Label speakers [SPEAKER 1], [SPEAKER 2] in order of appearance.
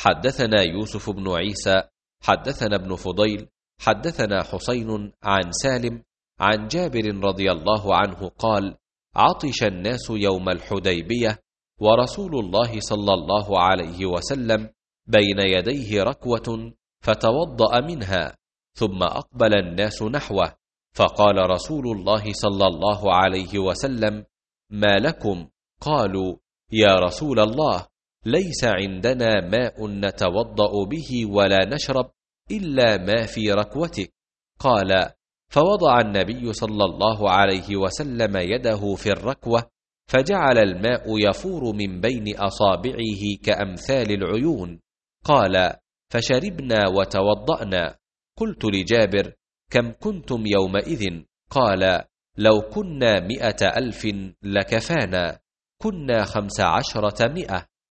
[SPEAKER 1] حدثنا يوسف بن عيسى حدثنا ابن فضيل حدثنا حسين عن سالم عن جابر رضي الله عنه قال: عطش الناس يوم الحديبية ورسول الله صلى الله عليه وسلم بين يديه ركوة فتوضأ منها، ثم أقبل الناس نحوه، فقال رسول الله صلى الله عليه وسلم: ما لكم؟ قالوا: يا رسول الله، ليس عندنا ماء نتوضأ به ولا نشرب إلا ما في ركوتك. قال: فوضع النبي صلى الله عليه وسلم يده في الركوة، فجعل الماء يفور من بين أصابعه كأمثال العيون. قال: فشربنا وتوضأنا. قلت لجابر: كم كنتم يومئذ؟ قال: لو كنا 100,000 لكفانا، كنا 15 مئة.